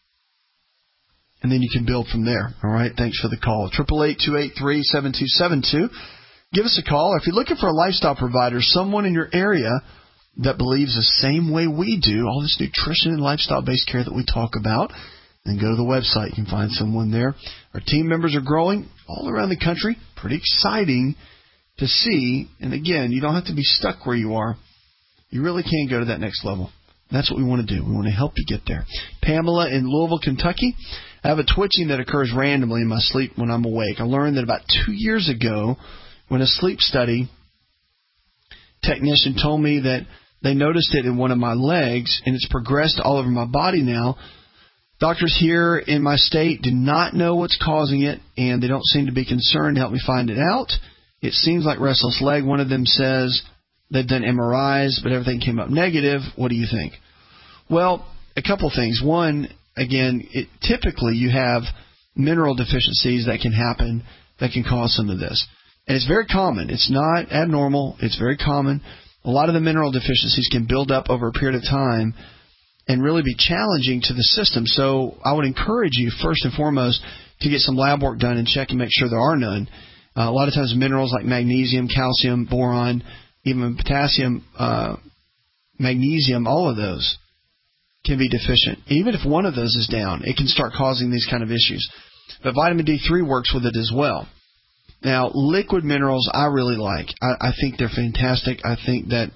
And then you can build from there. All right? Thanks for the call. eight eight eight, two eight three, seven two seven two. Give us a call. Or if you're looking for a lifestyle provider, someone in your area that believes the same way we do, all this nutrition and lifestyle-based care that we talk about, then go to the website. You can find someone there. Our team members are growing all around the country. Pretty exciting to see. And again, you don't have to be stuck where you are. You really can go to that next level. That's what we want to do. We want to help you get there. Pamela in Louisville, Kentucky. I have a twitching that occurs randomly in my sleep when I'm awake. I learned that about two years ago when a sleep study technician told me that they noticed it in one of my legs, and it's progressed all over my body now. Doctors here in my state do not know what's causing it, and they don't seem to be concerned to help me find it out. It seems like restless leg. One of them says they've done M R Is, but everything came up negative. What do you think? Well, a couple things. One, again, it, typically you have mineral deficiencies that can happen that can cause some of this. And it's very common. It's not abnormal. It's very common. A lot of the mineral deficiencies can build up over a period of time and really be challenging to the system. So I would encourage you, first and foremost, to get some lab work done and check and make sure there are none. Uh, a lot of times minerals like magnesium, calcium, boron, even potassium, uh, magnesium, all of those can be deficient. Even if one of those is down, it can start causing these kind of issues. But vitamin D three works with it as well. Now, liquid minerals I really like. I, I think they're fantastic. I think that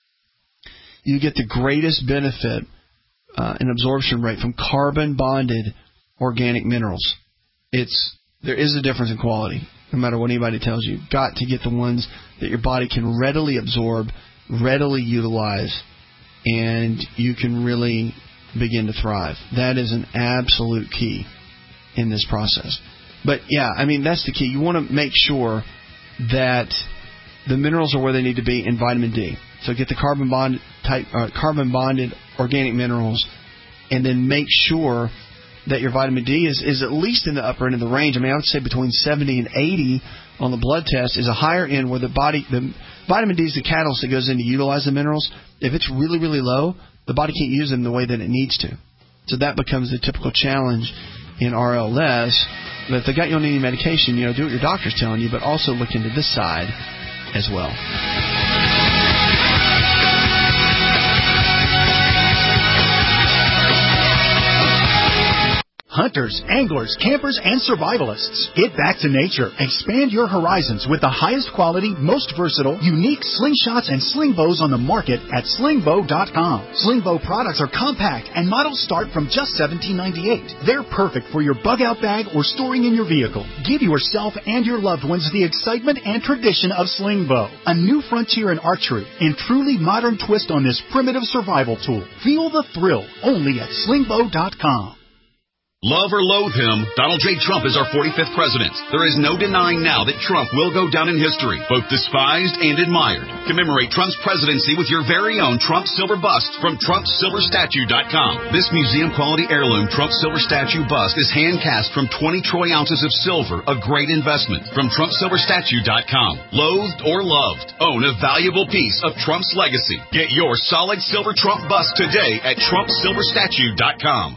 you get the greatest benefit uh, in absorption rate from carbon-bonded organic minerals. It's there is a difference in quality, no matter what anybody tells you. You've got to get the ones that your body can readily absorb, readily utilize, and you can really begin to thrive. That is an absolute key in this process. But, yeah, I mean, that's the key. You want to make sure that the minerals are where they need to be in vitamin D. So get the carbon bond type, uh, carbon bonded organic minerals, and then make sure that your vitamin D is, is at least in the upper end of the range. I mean, I would say between seventy and eighty on the blood test is a higher end where the body, the vitamin D is the catalyst that goes in to utilize the minerals. If it's really, really low, the body can't use them the way that it needs to. So that becomes the typical challenge in R L S. But if they got you on any medication, you know, do what your doctor's telling you, but also look into this side as well. Hunters, anglers, campers, and survivalists. Get back to nature. Expand your horizons with the highest quality, most versatile, unique slingshots and sling bows on the market at sling bow dot com. Sling bow products are compact and models start from just seventeen ninety-eight. They're perfect for your bug-out bag or storing in your vehicle. Give yourself and your loved ones the excitement and tradition of sling bow. A new frontier in archery and truly modern twist on this primitive survival tool. Feel the thrill only at sling bow dot com. Love or loathe him, Donald J. Trump is our forty-fifth president. There is no denying now that Trump will go down in history, both despised and admired. Commemorate Trump's presidency with your very own Trump Silver Bust from Trump Silver Statue dot com. This museum-quality heirloom Trump Silver Statue bust is hand-cast from twenty troy ounces of silver, a great investment. From Trump Silver Statue dot com. Loathed or loved, own a valuable piece of Trump's legacy. Get your solid silver Trump bust today at Trump Silver Statue dot com.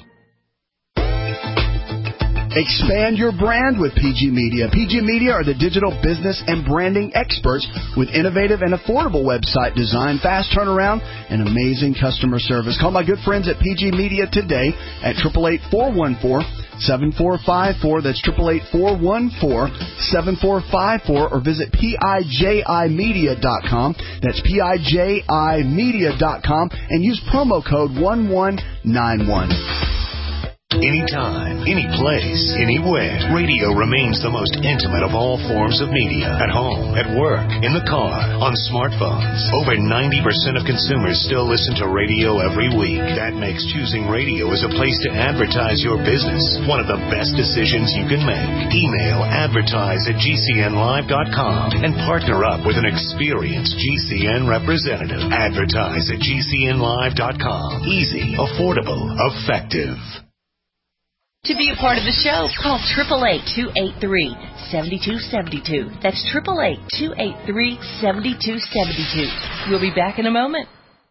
Expand your brand with P G Media. P G Media are the digital business and branding experts with innovative and affordable website design, fast turnaround, and amazing customer service. Call my good friends at P G Media today at eight eight eight, four one four, seven four five four. That's eight eight eight, four one four, seven four five four, or visit P I J I media dot com. That's P I J I media dot com and use promo code one one nine one. Anytime, any place, anywhere, radio remains the most intimate of all forms of media. At home, at work, in the car, on smartphones. Over ninety percent of consumers still listen to radio every week. That makes choosing radio as a place to advertise your business one of the best decisions you can make. Email advertise at G C N live dot com and partner up with an experienced G C N representative. Advertise at G C N live dot com. Easy, affordable, effective. To be a part of the show, call eight eight eight, two eight three, seven two seven two. That's eight eight eight, two eight three, seven two seven two. We'll be back in a moment.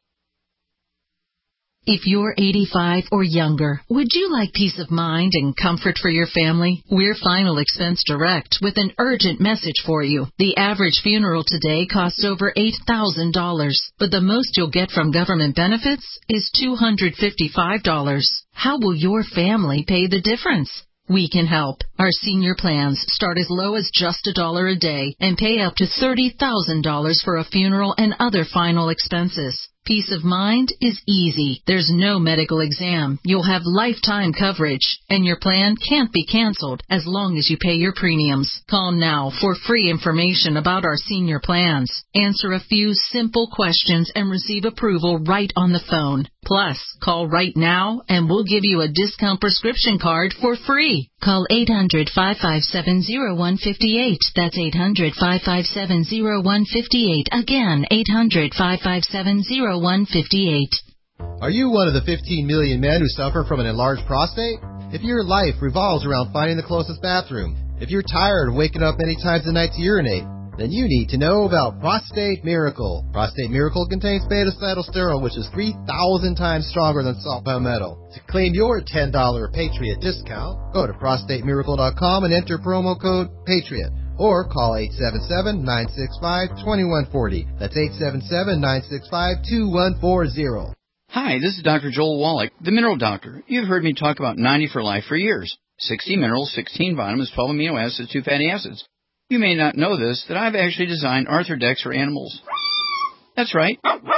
If you're eighty-five or younger, would you like peace of mind and comfort for your family? We're Final Expense Direct with an urgent message for you. The average funeral today costs over eight thousand dollars, but the most you'll get from government benefits is two hundred fifty-five dollars. How will your family pay the difference? We can help. Our senior plans start as low as just a dollar a day and pay up to thirty thousand dollars for a funeral and other final expenses. Peace of mind is easy. There's no medical exam. You'll have lifetime coverage, and your plan can't be canceled as long as you pay your premiums. Call now for free information about our senior plans. Answer a few simple questions and receive approval right on the phone. Plus, call right now and we'll give you a discount prescription card for free. Call eight hundred, five five seven, zero one five eight. That's eight hundred, five five seven, zero one five eight. Again, eight hundred, five five seven, zero one five eight. Are you one of the fifteen million men who suffer from an enlarged prostate? If your life revolves around finding the closest bathroom, if you're tired of waking up many times a night to urinate, then you need to know about Prostate Miracle. Prostate Miracle contains beta-cytosterol, which is three thousand times stronger than salt palmetto. To claim your ten dollars Patriot discount, go to prostate miracle dot com and enter promo code PATRIOT. Or call eight seven seven, nine six five, two one four zero. That's eight seven seven, nine six five, two one four zero. Hi, this is Doctor Joel Wallach, the Mineral Doctor. You've heard me talk about ninety for Life for years. sixty minerals, sixteen vitamins, twelve amino acids, two fatty acids. You may not know this, that I've actually designed Arthrodex for animals. That's right.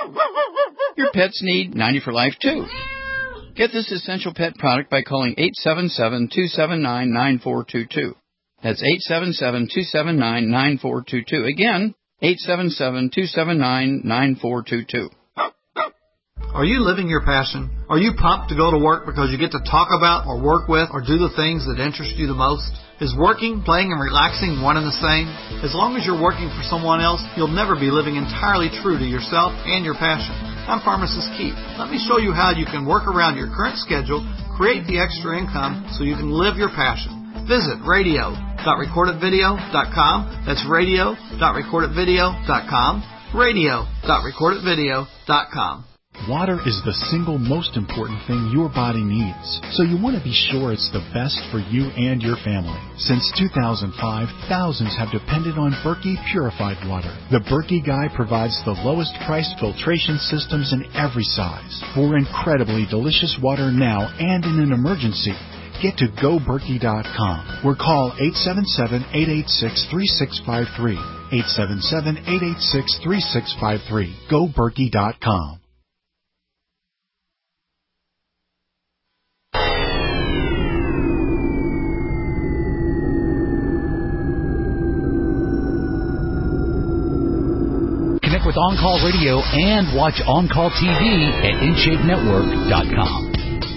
Your pets need ninety for Life, too. Get this essential pet product by calling eight seven seven, two seven nine, nine four two two. That's eight seven seven, two seven nine, nine four two two. Again, eight seven seven, two seven nine, nine four two two. Are you living your passion? Are you pumped to go to work because you get to talk about or work with or do the things that interest you the most? Is working, playing, and relaxing one and the same? As long as you're working for someone else, you'll never be living entirely true to yourself and your passion. I'm Pharmacist Keith. Let me show you how you can work around your current schedule, create the extra income so you can live your passion. Visit radio dot recorded video dot com. That's radio dot recorded video dot com. radio dot recorded video dot com. Water is the single most important thing your body needs, so you want to be sure it's the best for you and your family. Since two thousand five, thousands have depended on Berkey purified water. The Berkey Guy provides the lowest priced filtration systems in every size for incredibly delicious water now and in an emergency. get to go berkey dot com or call eight seven seven, eight eight six, three six five three. eight seven seven, eight eight six, three six five three. go berkey dot com. Connect with On Call Radio and watch On Call T V at in shape network dot com.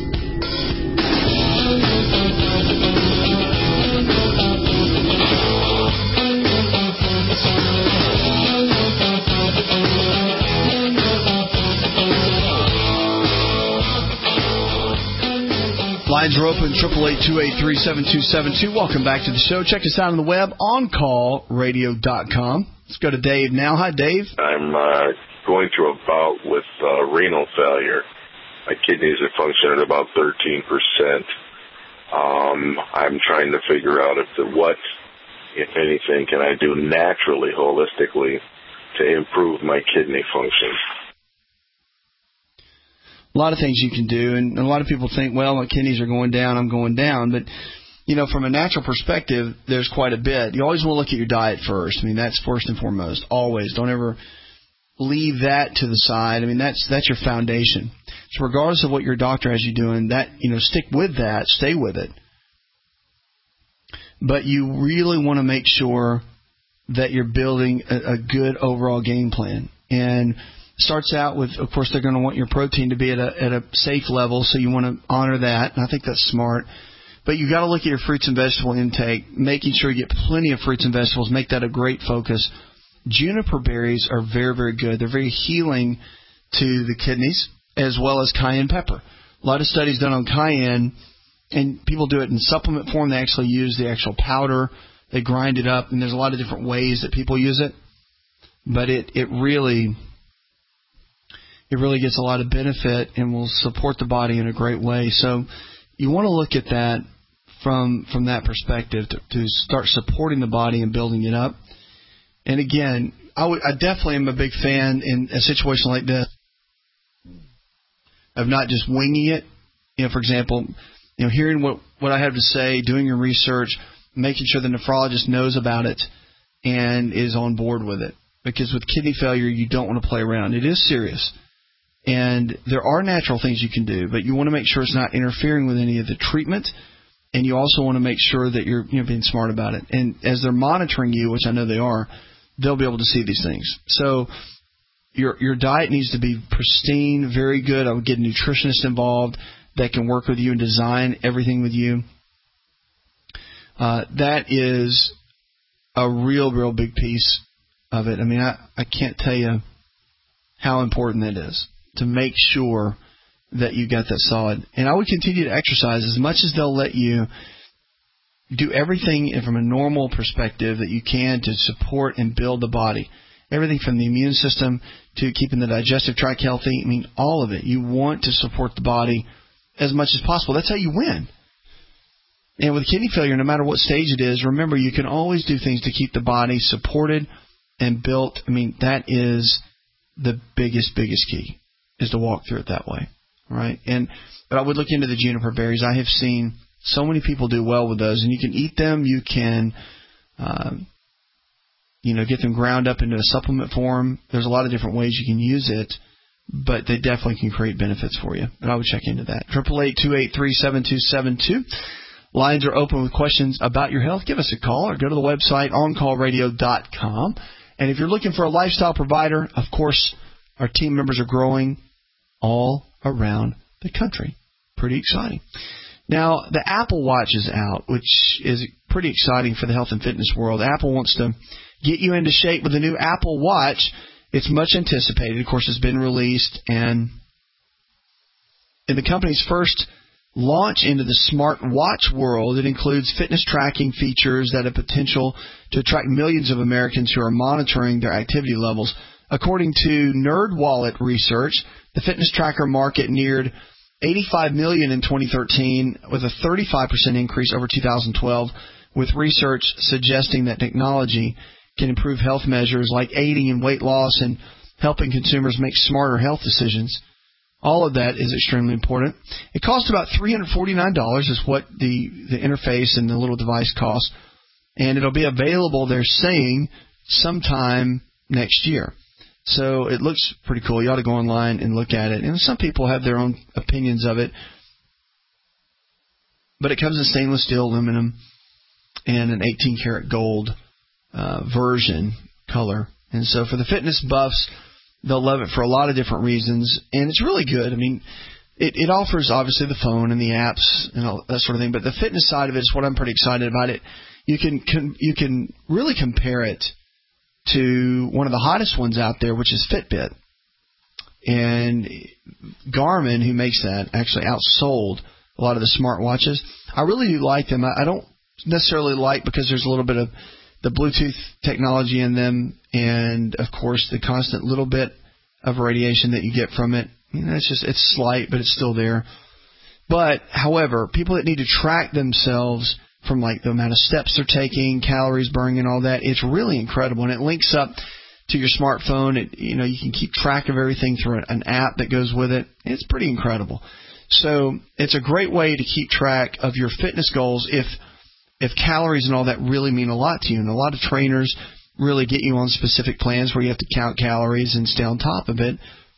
Lines are open, eight eight eight, two eight three, seven two seven two. Welcome back to the show. Check us out on the web, on call radio dot com. Let's go to Dave now. Hi, Dave. I'm uh, going through a bout with uh, renal failure. My kidneys are functioning at about thirteen percent. Um, I'm trying to figure out if the, what, if anything, can I do naturally, holistically, to improve my kidney function. A lot of things you can do, and a lot of people think, well, my kidneys are going down, I'm going down. But, you know, from a natural perspective, there's quite a bit. You always want to look at your diet first. I mean, that's first and foremost, always. Don't ever leave that to the side. I mean, that's that's your foundation. So regardless of what your doctor has you doing, that, you know, stick with that, stay with it. But you really want to make sure that you're building a, a good overall game plan. And starts out with, of course, they're going to want your protein to be at a at a safe level, so you want to honor that, and I think that's smart. But you got to look at your fruits and vegetable intake, making sure you get plenty of fruits and vegetables. Make that a great focus. Juniper berries are very, very good. They're very healing to the kidneys, as well as cayenne pepper. A lot of studies done on cayenne, and people do it in supplement form. They actually use the actual powder. They grind it up, and there's a lot of different ways that people use it. But it, it really... It really gets a lot of benefit and will support the body in a great way. So you want to look at that from from that perspective to, to start supporting the body and building it up. And again, I, would, I definitely am a big fan in a situation like this of not just winging it. You know, for example, you know, hearing what, what I have to say, doing your research, making sure the nephrologist knows about it and is on board with it. Because with kidney failure, you don't want to play around. It is serious. And there are natural things you can do, but you want to make sure it's not interfering with any of the treatment, and you also want to make sure that you're, you know, being smart about it. And as they're monitoring you, which I know they are, they'll be able to see these things. So your your diet needs to be pristine, very good. I would get a nutritionist involved that can work with you and design everything with you. Uh, that is a real, real big piece of it. I mean, I, I can't tell you how important that is, to make sure that you got that solid. And I would continue to exercise as much as they'll let you. Do everything from a normal perspective that you can to support and build the body. Everything from the immune system to keeping the digestive tract healthy. I mean, all of it. You want to support the body as much as possible. That's how you win. And with kidney failure, no matter what stage it is, remember, you can always do things to keep the body supported and built. I mean, that is the biggest, biggest key, is to walk through it that way, right? And but I would look into the juniper berries. I have seen so many people do well with those, and you can eat them. You can, um, you know, get them ground up into a supplement form. There's a lot of different ways you can use it, but they definitely can create benefits for you. But I would check into that. Triple eight two eight three seven two seven two. Lines are open with questions about your health. Give us a call or go to the website on call radio dot com. And if you're looking for a lifestyle provider, of course, our team members are growing all around the country. Pretty exciting. Now, the Apple Watch is out, which is pretty exciting for the health and fitness world. Apple wants to get you into shape with the new Apple Watch. It's much anticipated. Of course, it's been released. And in the company's first launch into the smart watch world, it includes fitness tracking features that have potential to attract millions of Americans who are monitoring their activity levels. According to NerdWallet research, the fitness tracker market neared eighty-five million in twenty thirteen, with a thirty-five percent increase over two thousand twelve, with research suggesting that technology can improve health measures like aiding in weight loss and helping consumers make smarter health decisions. All of that is extremely important. It costs about three hundred forty-nine dollars is what the, the interface and the little device costs. And it'll be available, they're saying, sometime next year. So it looks pretty cool. You ought to go online and look at it. And some people have their own opinions of it. But it comes in stainless steel, aluminum, and an eighteen karat gold uh, version color. And so for the fitness buffs, they'll love it for a lot of different reasons. And it's really good. I mean, it, it offers, obviously, the phone and the apps and all that sort of thing. But the fitness side of it is what I'm pretty excited about it. You can, can you can really compare it to one of the hottest ones out there, which is Fitbit. And Garmin, who makes that, actually outsold a lot of the smartwatches. I really do like them. I, I don't necessarily like because there's a little bit of the Bluetooth technology in them and, of course, the constant little bit of radiation that you get from it. You know, it's just it's slight, but it's still there. But, however, people that need to track themselves from like the amount of steps they're taking, calories burning, and all that, it's really incredible. And it links up to your smartphone. It, you know, you can keep track of everything through an app that goes with it. It's pretty incredible. So it's a great way to keep track of your fitness goals if if calories and all that really mean a lot to you. And a lot of trainers really get you on specific plans where you have to count calories and stay on top of it.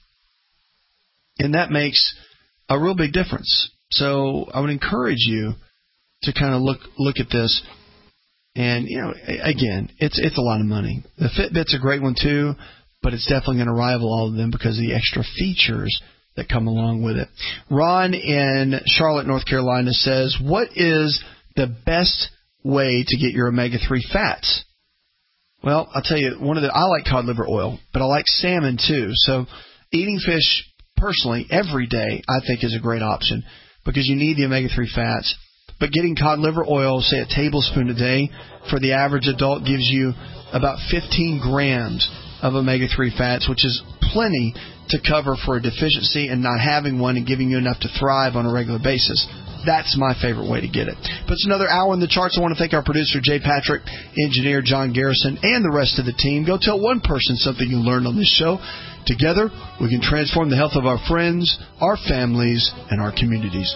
And that makes a real big difference. So I would encourage you to kind of look look at this. And, you know, again, it's it's a lot of money. The Fitbit's a great one, too, but it's definitely going to rival all of them because of the extra features that come along with it. Ron in Charlotte, North Carolina says, what is the best way to get your omega three fats? Well, I'll tell you, one of the I like cod liver oil, but I like salmon, too. So eating fish, personally, every day, I think is a great option because you need the omega three fats. But getting cod liver oil, say a tablespoon a day, for the average adult gives you about fifteen grams of omega three fats, which is plenty to cover for a deficiency and not having one and giving you enough to thrive on a regular basis. That's my favorite way to get it. But it's another hour in the charts. I want to thank our producer, Jay Patrick, engineer John Garrison, and the rest of the team. Go tell one person something you learned on this show. Together, we can transform the health of our friends, our families, and our communities.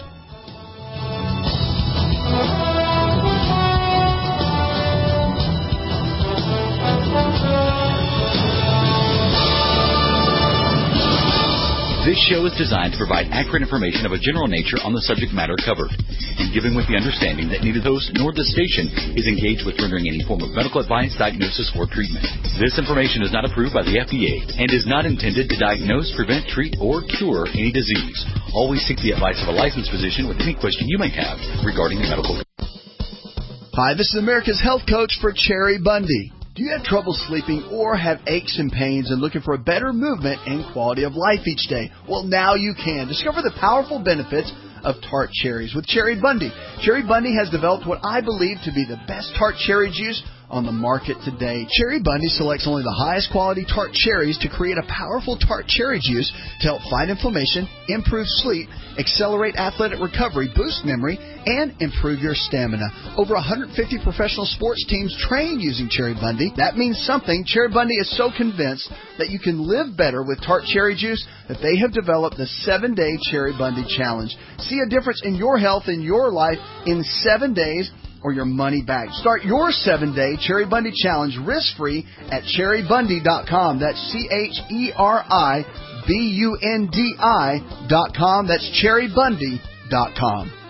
This show is designed to provide accurate information of a general nature on the subject matter covered, and given with the understanding that neither the host nor the station is engaged with rendering any form of medical advice, diagnosis, or treatment. This information is not approved by the F D A and is not intended to diagnose, prevent, treat, or cure any disease. Always seek the advice of a licensed physician with any question you may have regarding medical. Hi, this is America's Health Coach for Cherry Bundy. Do you have trouble sleeping or have aches and pains and looking for a better movement and quality of life each day? Well, now you can. Discover the powerful benefits of tart cherries with Cherry Bundy. Cherry Bundy has developed what I believe to be the best tart cherry juice on the market today. Cherry Bundy selects only the highest quality tart cherries to create a powerful tart cherry juice to help fight inflammation, improve sleep, accelerate athletic recovery, boost memory, and improve your stamina. Over one hundred fifty professional sports teams train using Cherry Bundy. That means something. Cherry Bundy is so convinced that you can live better with tart cherry juice that they have developed the seven-day Cherry Bundy Challenge. See a difference in your health and your life in seven days or your money back. Start your seven-day Cherry Bundy Challenge risk-free at cherry bundy dot com. That's C H E R I B U N D I dot com. That's cherry bundy dot com.